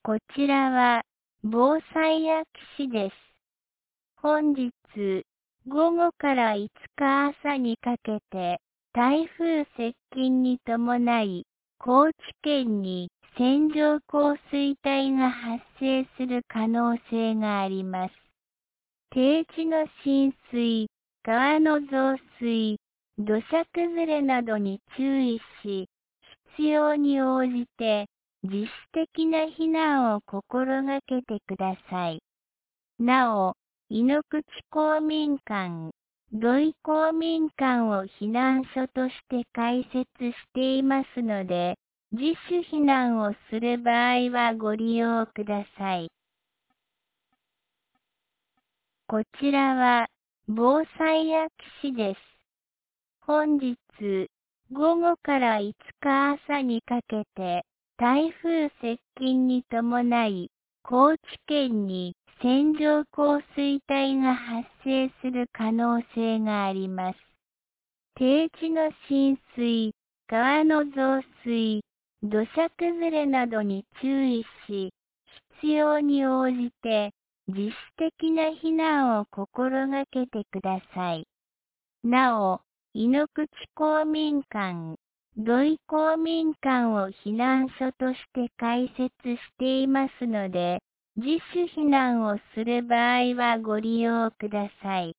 こちらは防災薬師です。本日午後から5日朝にかけて台風接近に伴い高知県に線状降水帯が発生する可能性があります。低地の浸水、川の増水、土砂崩れなどに注意し、必要に応じて自主的な避難を心がけてください。なお、井ノ口公民館、土井公民館を避難所として開設していますので、自主避難をする場合はご利用ください。こちらは防災薬師です。本日午後から5日朝にかけて台風接近に伴い高知県に線状降水帯が発生する可能性があります。低地の浸水、川の増水、土砂崩れなどに注意し、必要に応じて自主的な避難を心がけてください。なお、井ノ口公民館、土井公民館を避難所として開設していますので、自主避難をする場合はご利用ください。